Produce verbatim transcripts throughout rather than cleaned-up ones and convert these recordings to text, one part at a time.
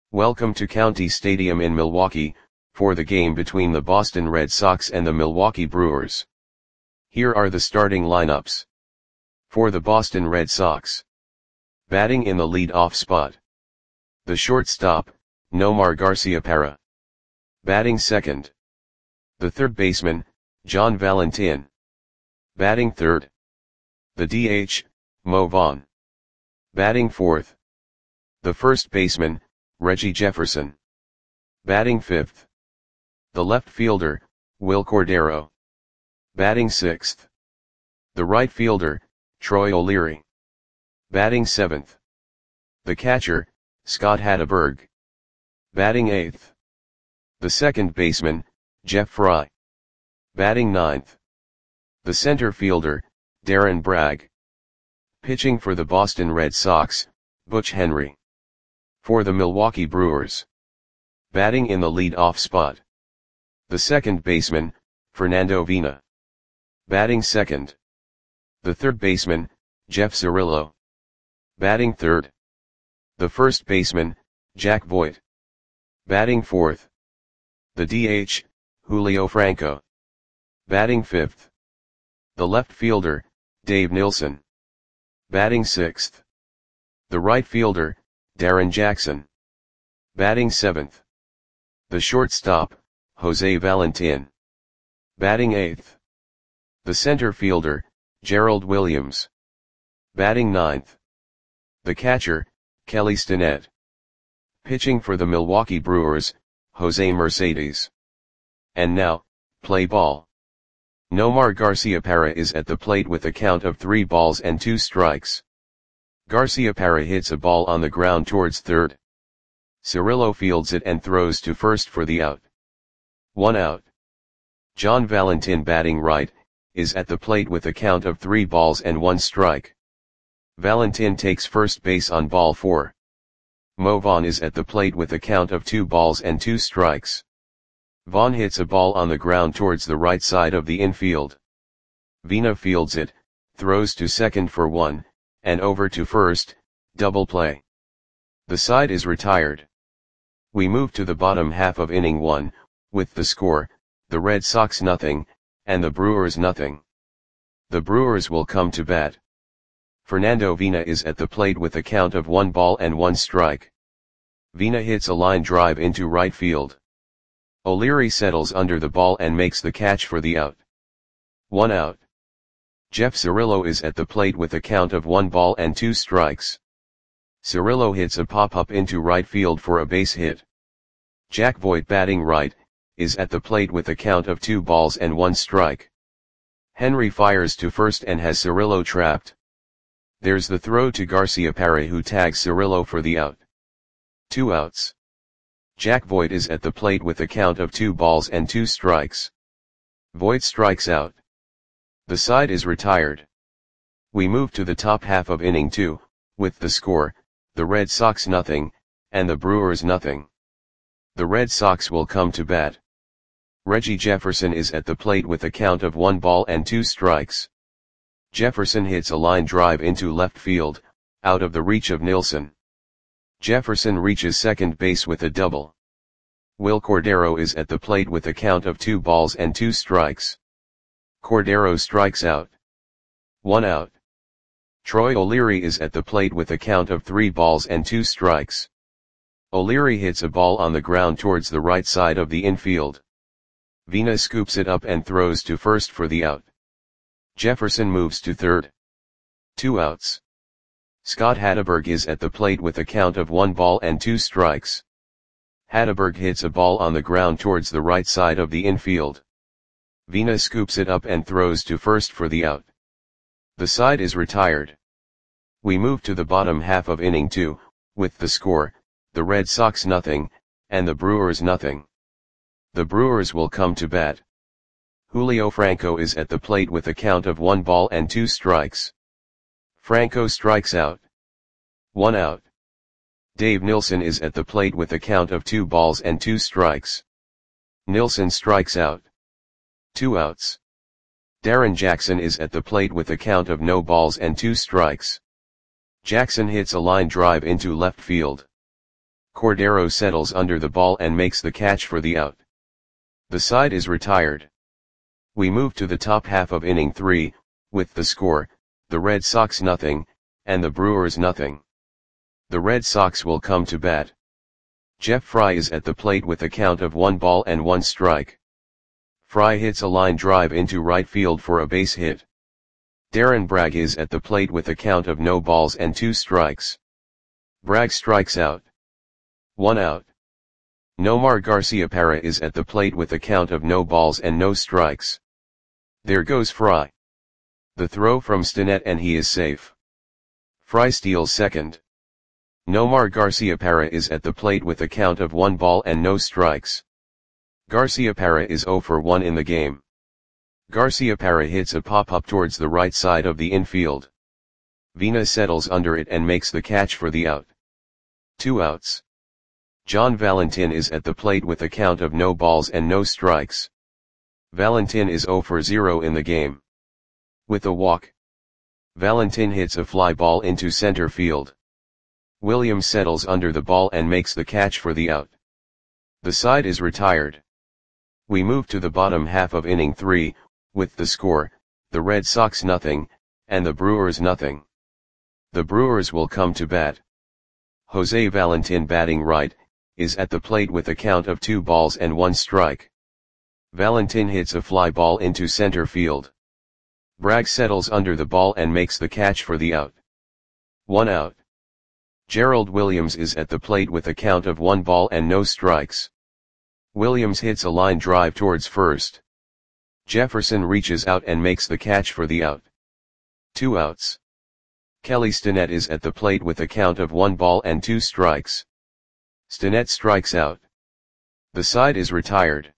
Welcome to County Stadium in Milwaukee, for the game between the Boston Red Sox and the Milwaukee Brewers. Here are the starting lineups. For the Boston Red Sox. Batting in the lead-off spot. The shortstop, Nomar Garciaparra. Batting second. The third baseman, John Valentin. Batting third. The D H, Mo Vaughn. Batting fourth. The first baseman, Reggie Jefferson. Batting fifth. The left fielder, Wil Cordero. Batting sixth. The right fielder, Troy O'Leary. Batting seventh. The catcher, Scott Hatteberg. Batting eighth. The second baseman, Jeff Fry. Batting ninth. The center fielder, Darren Bragg. Pitching for the Boston Red Sox, Butch Henry. For the Milwaukee Brewers. Batting in the lead-off spot. The second baseman, Fernando Vina. Batting second. The third baseman, Jeff Cirillo. Batting third. The first baseman, Jack Voigt. Batting fourth. The D H, Julio Franco. Batting fifth. The left fielder, Dave Nilsson. Batting sixth. The right fielder, Darren Jackson. Batting seventh. The shortstop, Jose Valentin. Batting eighth. The center fielder, Gerald Williams. Batting ninth. The catcher, Kelly Stinnett. Pitching for the Milwaukee Brewers, Jose Mercedes. And now, play ball. Nomar Garciaparra is at the plate with a count of three balls and two strikes. Garciaparra hits a ball on the ground towards third. Cirillo fields it and throws to first for the out. One out. John Valentin, batting right, is at the plate with a count of three balls and one strike. Valentin takes first base on ball four. Mo Vaughn is at the plate with a count of two balls and two strikes. Vaughn hits a ball on the ground towards the right side of the infield. Vina fields it, throws to second for one, and over to first, double play. The side is retired. We move to the bottom half of inning one, with the score, the Red Sox nothing, and the Brewers nothing. The Brewers will come to bat. Fernando Vina is at the plate with a count of one ball and one strike. Vina hits a line drive into right field. O'Leary settles under the ball and makes the catch for the out. One out. Jeff Cirillo is at the plate with a count of one ball and two strikes. Cirillo hits a pop-up into right field for a base hit. Jack Voigt, batting right, is at the plate with a count of two balls and one strike. Henry fires to first and has Cirillo trapped. There's the throw to Garciaparra, who tags Cirillo for the out. Two outs. Jack Voigt is at the plate with a count of two balls and two strikes. Voigt strikes out. The side is retired. We move to the top half of inning two, with the score, the Red Sox nothing, and the Brewers nothing. The Red Sox will come to bat. Reggie Jefferson is at the plate with a count of one ball and two strikes. Jefferson hits a line drive into left field, out of the reach of Nilsson. Jefferson reaches second base with a double. Wil Cordero is at the plate with a count of two balls and two strikes. Cordero strikes out. One out. Troy O'Leary is at the plate with a count of three balls and two strikes. O'Leary hits a ball on the ground towards the right side of the infield. Vina scoops it up and throws to first for the out. Jefferson moves to third. Two outs. Scott Hatteberg is at the plate with a count of one ball and two strikes. Hatteberg hits a ball on the ground towards the right side of the infield. Vina scoops it up and throws to first for the out. The side is retired. We move to the bottom half of inning two, with the score, the Red Sox nothing, and the Brewers nothing. The Brewers will come to bat. Julio Franco is at the plate with a count of one ball and two strikes. Franco strikes out. One out. Dave Nilsson is at the plate with a count of two balls and two strikes. Nilsson strikes out. Two outs. Darren Jackson is at the plate with a count of no balls and two strikes. Jackson hits a line drive into left field. Cordero settles under the ball and makes the catch for the out. The side is retired. We move to the top half of inning three, with the score, the Red Sox nothing, and the Brewers nothing. The Red Sox will come to bat. Jeff Fry is at the plate with a count of one ball and one strike. Fry hits a line drive into right field for a base hit. Darren Bragg is at the plate with a count of no balls and two strikes. Bragg strikes out. One out. Nomar Garciaparra is at the plate with a count of no balls and no strikes. There goes Fry. The throw from Stinnett and he is safe. Fry steals second. Nomar Garciaparra is at the plate with a count of one ball and no strikes. Garciaparra is zero for one in the game. Garciaparra hits a pop-up towards the right side of the infield. Vina settles under it and makes the catch for the out. Two outs. John Valentin is at the plate with a count of no balls and no strikes. Valentin is zero for zero in the game. With a walk, Valentin hits a fly ball into center field. Williams settles under the ball and makes the catch for the out. The side is retired. We move to the bottom half of inning three, with the score, the Red Sox nothing, and the Brewers nothing. The Brewers will come to bat. Jose Valentin, batting right, is at the plate with a count of two balls and one strike. Valentin hits a fly ball into center field. Bragg settles under the ball and makes the catch for the out. One out. Gerald Williams is at the plate with a count of one ball and no strikes. Williams hits a line drive towards first. Jefferson reaches out and makes the catch for the out. Two outs. Kelly Stinnett is at the plate with a count of one ball and two strikes. Stinnett strikes out. The side is retired.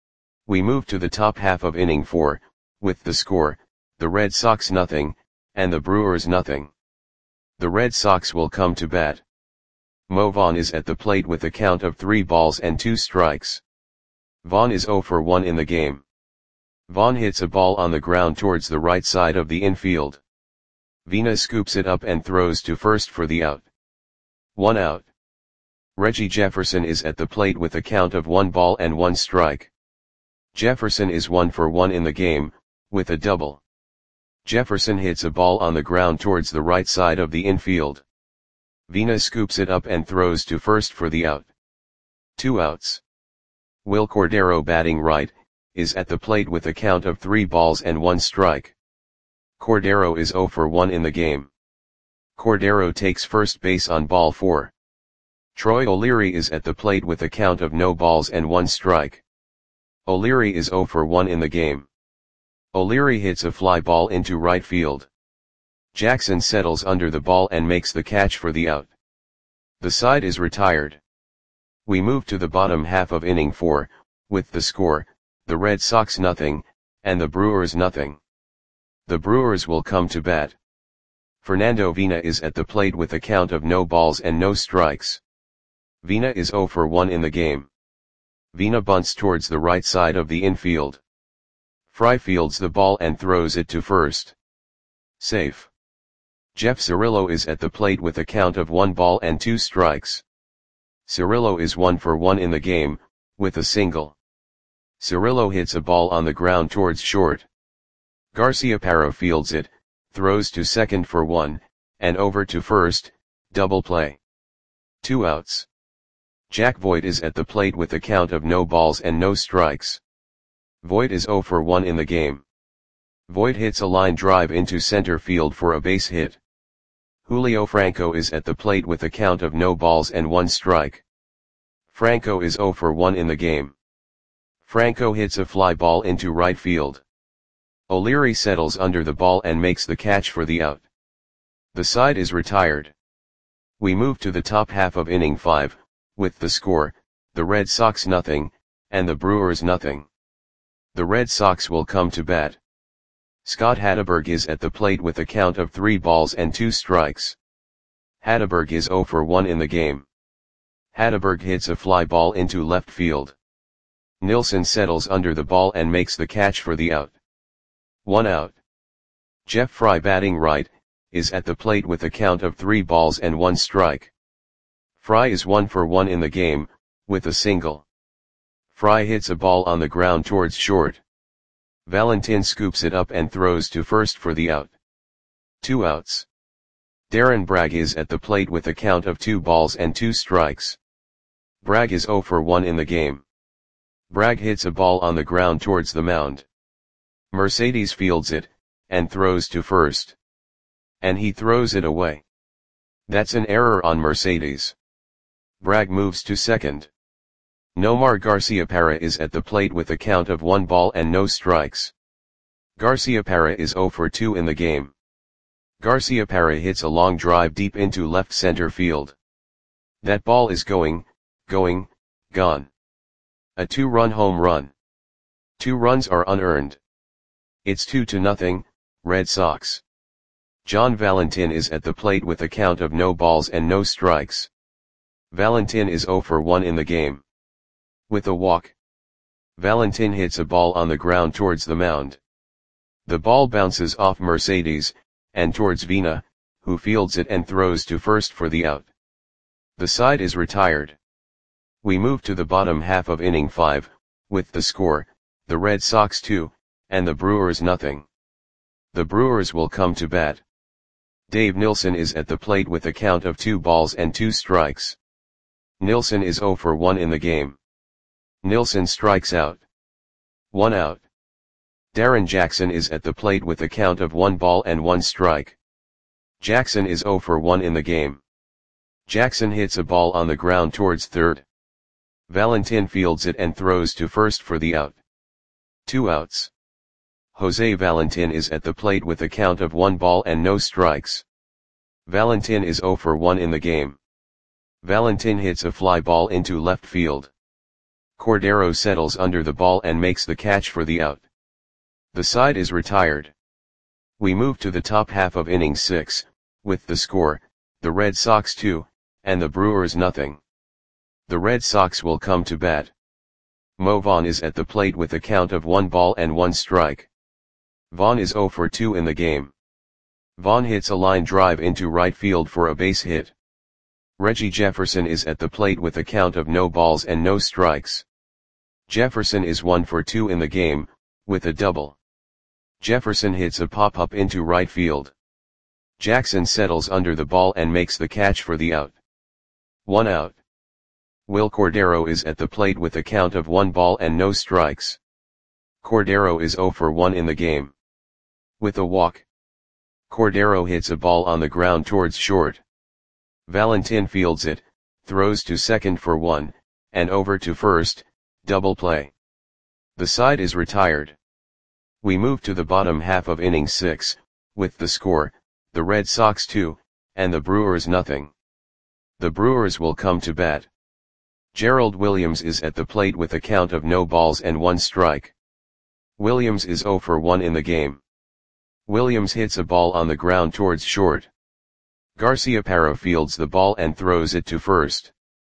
We move to the top half of inning four, with the score, the Red Sox nothing, and the Brewers nothing. The Red Sox will come to bat. Mo Vaughn is at the plate with a count of three balls and two strikes. Vaughn is zero for one in the game. Vaughn hits a ball on the ground towards the right side of the infield. Vina scoops it up and throws to first for the out. One out. Reggie Jefferson is at the plate with a count of one ball and one strike. Jefferson is one for one in the game, with a double. Jefferson hits a ball on the ground towards the right side of the infield. Vina scoops it up and throws to first for the out. Two outs. Will Cordero, batting right, is at the plate with a count of three balls and one strike. Cordero is zero for one in the game. Cordero takes first base on ball four. Troy O'Leary is at the plate with a count of no balls and one strike. O'Leary is zero for one in the game. O'Leary hits a fly ball into right field. Jackson settles under the ball and makes the catch for the out. The side is retired. We move to the bottom half of inning four, with the score, the Red Sox nothing, and the Brewers nothing. The Brewers will come to bat. Fernando Vina is at the plate with a count of no balls and no strikes. Vina is zero for one in the game. Vina bunts towards the right side of the infield. Fry fields the ball and throws it to first. Safe. Jeff Cirillo is at the plate with a count of one ball and two strikes. Cirillo is one for one in the game, with a single. Cirillo hits a ball on the ground towards short. Garciaparra fields it, throws to second for one, and over to first, double play. Two outs. Jack Voigt is at the plate with a count of no balls and no strikes. Voigt is zero for one in the game. Voigt hits a line drive into center field for a base hit. Julio Franco is at the plate with a count of no balls and one strike. Franco is zero for one in the game. Franco hits a fly ball into right field. O'Leary settles under the ball and makes the catch for the out. The side is retired. We move to the top half of inning five, with the score, the Red Sox nothing, and the Brewers nothing. The Red Sox will come to bat. Scott Hatteberg is at the plate with a count of three balls and two strikes. Hatteberg is zero for one in the game. Hatteberg hits a fly ball into left field. Nilsson settles under the ball and makes the catch for the out. One out. Jeff Fry, batting right, is at the plate with a count of three balls and one strike. Fry is one for one in the game, with a single. Fry hits a ball on the ground towards short. Valentin scoops it up and throws to first for the out. Two outs. Darren Bragg is at the plate with a count of two balls and two strikes. Bragg is zero for one in the game. Bragg hits a ball on the ground towards the mound. Mercedes fields it, and throws to first. And he throws it away. That's an error on Mercedes. Bragg moves to second. Nomar Garciaparra is at the plate with a count of one ball and no strikes. Garciaparra is zero for two in the game. Garciaparra hits a long drive deep into left center field. That ball is going, going, gone. A two-run home run. Two runs are unearned. It's two to nothing, Red Sox. John Valentin is at the plate with a count of no balls and no strikes. Valentin is zero for one in the game. With a walk. Valentin hits a ball on the ground towards the mound. The ball bounces off Mercedes, and towards Vina, who fields it and throws to first for the out. The side is retired. We move to the bottom half of inning five, with the score, the Red Sox two, and the Brewers nothing. The Brewers will come to bat. Dave Nilsson is at the plate with a count of two balls and two strikes. Nilsson is zero for one in the game. Nilsson strikes out. One out. Darren Jackson is at the plate with a count of one ball and one strike. Jackson is zero for one in the game. Jackson hits a ball on the ground towards third. Valentin fields it and throws to first for the out. Two outs. Jose Valentin is at the plate with a count of one ball and no strikes. Valentin is zero for one in the game. Valentin hits a fly ball into left field. Cordero settles under the ball and makes the catch for the out. The side is retired. We move to the top half of inning six, with the score, the Red Sox two, and the Brewers nothing. The Red Sox will come to bat. Mo Vaughn is at the plate with a count of one ball and one strike. Vaughn is zero for two in the game. Vaughn hits a line drive into right field for a base hit. Reggie Jefferson is at the plate with a count of no balls and no strikes. Jefferson is one for two in the game, with a double. Jefferson hits a pop-up into right field. Jackson settles under the ball and makes the catch for the out. One out. Will Cordero is at the plate with a count of one ball and no strikes. Cordero is zero for one in the game. With a walk. Cordero hits a ball on the ground towards short. Valentin fields it, throws to second for one, and over to first, double play. The side is retired. We move to the bottom half of inning six, with the score, the Red Sox two, and the Brewers nothing. The Brewers will come to bat. Gerald Williams is at the plate with a count of no balls and one strike. Williams is zero for one in the game. Williams hits a ball on the ground towards short. Garciaparra fields the ball and throws it to first.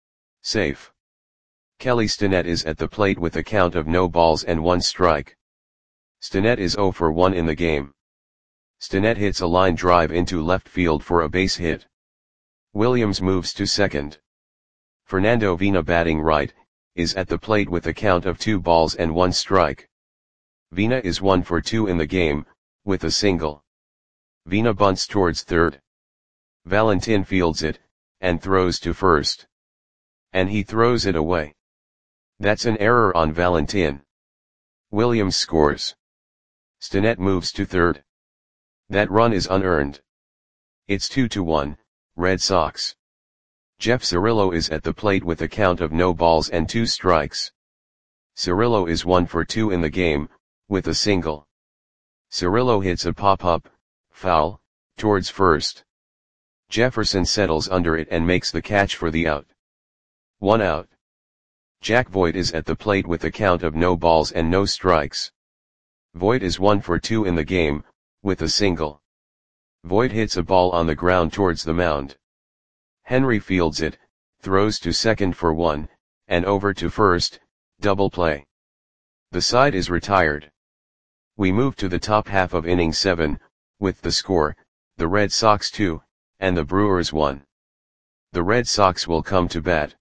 Safe. Kelly Stinnett is at the plate with a count of no balls and one strike. Stinnett is zero for one in the game. Stinnett hits a line drive into left field for a base hit. Williams moves to second. Fernando Vina, batting right, is at the plate with a count of two balls and one strike. Vina is one for two in the game, with a single. Vina bunts towards third. Valentin fields it, and throws to first. And he throws it away. That's an error on Valentin. Williams scores. Stinnett moves to third. That run is unearned. It's two to one, Red Sox. Jeff Cirillo is at the plate with a count of no balls and two strikes. Cirillo is one for two in the game, with a single. Cirillo hits a pop-up, foul, towards first. Jefferson settles under it and makes the catch for the out. One out. Jack Voigt is at the plate with a count of no balls and no strikes. Voigt is one for two in the game, with a single. Voigt hits a ball on the ground towards the mound. Henry fields it, throws to second for one, and over to first, double play. The side is retired. We move to the top half of inning seven, with the score, the Red Sox two, and the Brewers one. The Red Sox will come to bat.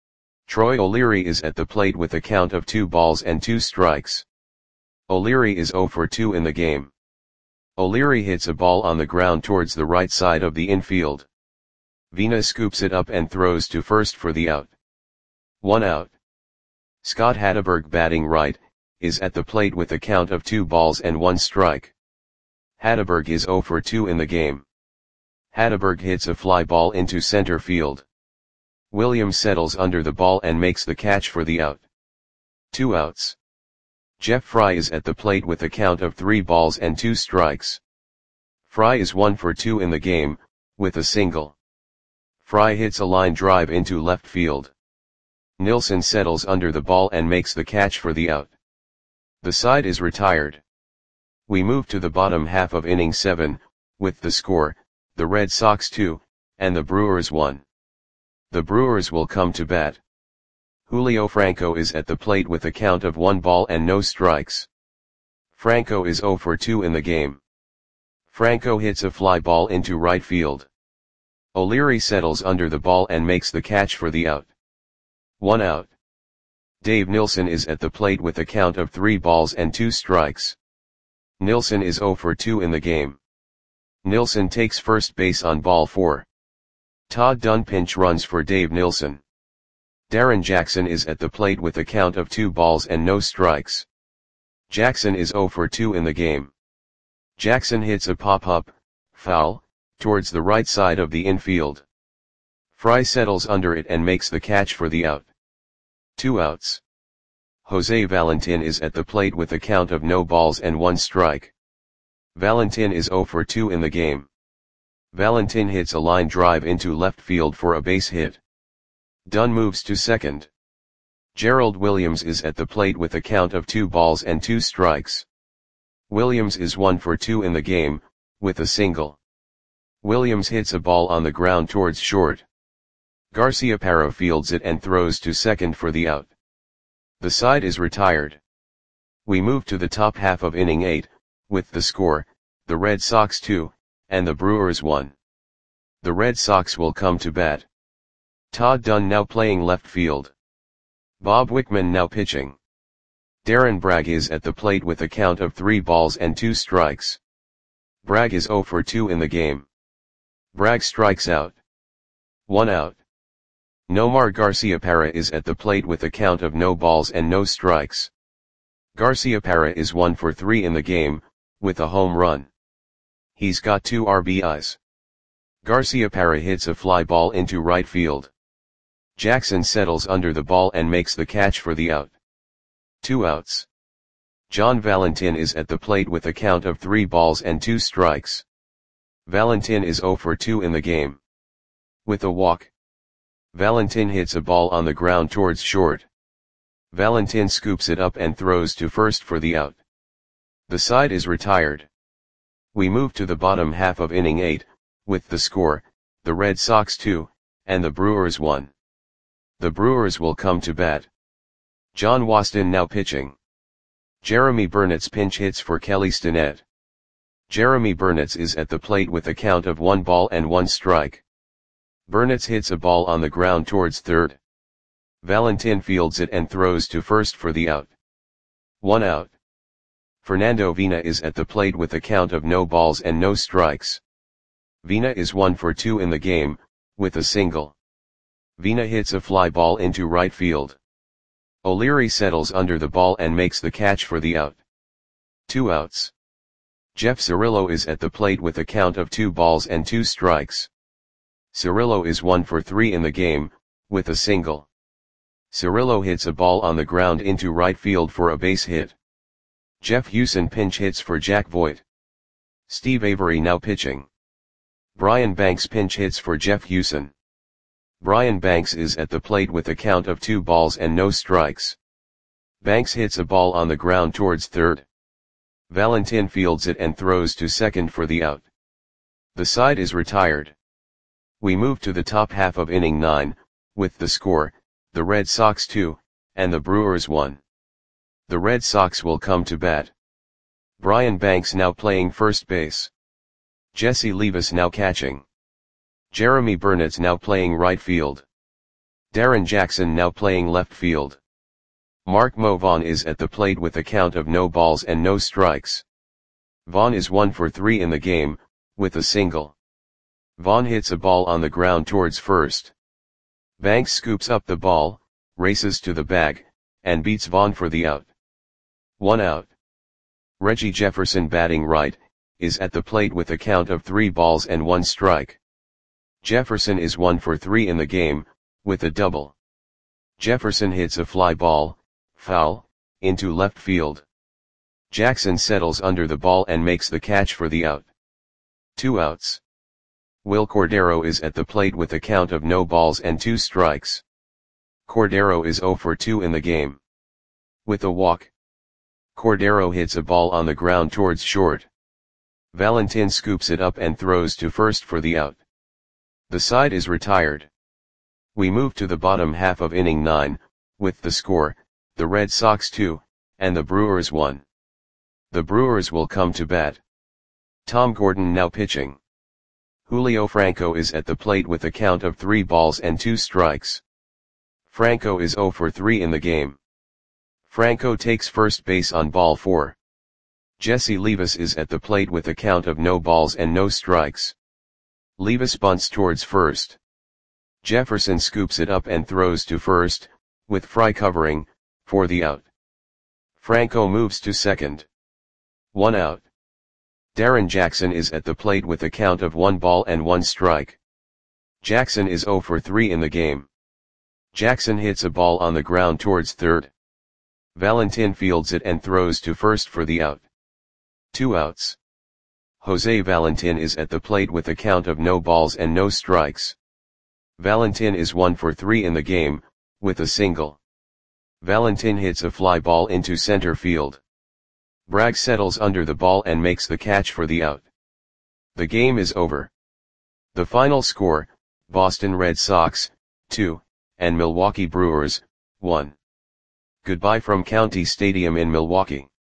Troy O'Leary is at the plate with a count of two balls and two strikes. O'Leary is oh for two in the game. O'Leary hits a ball on the ground towards the right side of the infield. Vina scoops it up and throws to first for the out. One out. Scott Hatteberg, batting right, is at the plate with a count of two balls and one strike. Hatteberg is oh for two in the game. Hatteberg hits a fly ball into center field. Williams settles under the ball and makes the catch for the out. Two outs. Jeff Fry is at the plate with a count of three balls and two strikes. Fry is one for two in the game, with a single. Fry hits a line drive into left field. Nilsson settles under the ball and makes the catch for the out. The side is retired. We move to the bottom half of inning seven, with the score, the Red Sox two, and the Brewers one. The Brewers will come to bat. Julio Franco is at the plate with a count of one ball and no strikes. Franco is oh for two in the game. Franco hits a fly ball into right field. O'Leary settles under the ball and makes the catch for the out. One out. Dave Nilsson is at the plate with a count of three balls and two strikes. Nilsson is oh for two in the game. Nilsson takes first base on ball four. Todd Dunn pinch runs for Dave Nilsson. Darren Jackson is at the plate with a count of two balls and no strikes. Jackson is oh for two in the game. Jackson hits a pop-up, foul, towards the right side of the infield. Fry settles under it and makes the catch for the out. Two outs. Jose Valentin is at the plate with a count of no balls and one strike. Valentin is oh for two in the game. Valentin hits a line drive into left field for a base hit. Dunn moves to second. Gerald Williams is at the plate with a count of two balls and two strikes. Williams is one for two in the game, with a single. Williams hits a ball on the ground towards short. Garciaparra fields it and throws to second for the out. The side is retired. We move to the top half of inning eight, with the score, the Red Sox two, and the Brewers one. The Red Sox will come to bat. Todd Dunn now playing left field. Bob Wickman now pitching. Darren Bragg is at the plate with a count of three balls and two strikes. Bragg is oh for two in the game. Bragg strikes out. One out. Nomar Garciaparra is at the plate with a count of no balls and no strikes. Garciaparra is one for three in the game, with a home run. He's got two R B Is. Garciaparra hits a fly ball into right field. Jackson settles under the ball and makes the catch for the out. Two outs. John Valentin is at the plate with a count of three balls and two strikes. Valentin is oh for two in the game. With a walk. Valentin hits a ball on the ground towards short. Valentin scoops it up and throws to first for the out. The side is retired. We move to the bottom half of inning eight, with the score, the Red Sox two, and the Brewers one. The Brewers will come to bat. John Waston now pitching. Jeremy Burnitz pinch hits for Kelly Stinnett. Jeremy Burnitz is at the plate with a count of one ball and one strike. Burnitz hits a ball on the ground towards third. Valentin fields it and throws to first for the out. One out. Fernando Vina is at the plate with a count of no balls and no strikes. Vina is one for two in the game, with a single. Vina hits a fly ball into right field. O'Leary settles under the ball and makes the catch for the out. Two outs. Jeff Cirillo is at the plate with a count of two balls and two strikes. Cirillo is one for three in the game, with a single. Cirillo hits a ball on the ground into right field for a base hit. Jeff Hewson pinch hits for Jack Voigt. Steve Avery now pitching. Brian Banks pinch hits for Jeff Hewson. Brian Banks is at the plate with a count of two balls and no strikes. Banks hits a ball on the ground towards third. Valentin fields it and throws to second for the out. The side is retired. We move to the top half of inning nine, with the score, the Red Sox two, and the Brewers one. The Red Sox will come to bat. Brian Banks now playing first base. Jesse Levis now catching. Jeremy Burnett now playing right field. Darren Jackson now playing left field. Mark Mo Vaughn is at the plate with a count of no balls and no strikes. Vaughn is one for three in the game, with a single. Vaughn hits a ball on the ground towards first. Banks scoops up the ball, races to the bag, and beats Vaughn for the out. One out. Reggie Jefferson batting right, is at the plate with a count of three balls and one strike. Jefferson is one for three in the game, with a double. Jefferson hits a fly ball, foul, into left field. Jackson settles under the ball and makes the catch for the out. Two outs. Will Cordero is at the plate with a count of no balls and two strikes. Cordero is zero for two in the game. With a walk. Cordero hits a ball on the ground towards short. Valentin scoops it up and throws to first for the out. The side is retired. We move to the bottom half of inning nine, with the score, the Red Sox two, and the Brewers one. The Brewers will come to bat. Tom Gordon now pitching. Julio Franco is at the plate with a count of three balls and two strikes. Franco is zero for three in the game. Franco takes first base on ball four. Jesse Levis is at the plate with a count of no balls and no strikes. Levis bunts towards first. Jefferson scoops it up and throws to first, with Fry covering, for the out. Franco moves to second. One out. Darren Jackson is at the plate with a count of one ball and one strike. Jackson is zero for three in the game. Jackson hits a ball on the ground towards third. Valentin fields it and throws to first for the out. Two outs. Jose Valentin is at the plate with a count of no balls and no strikes. Valentin is one for three in the game, with a single. Valentin hits a fly ball into center field. Bragg settles under the ball and makes the catch for the out. The game is over. The final score, Boston Red Sox, two, and Milwaukee Brewers, one. Goodbye from County Stadium in Milwaukee.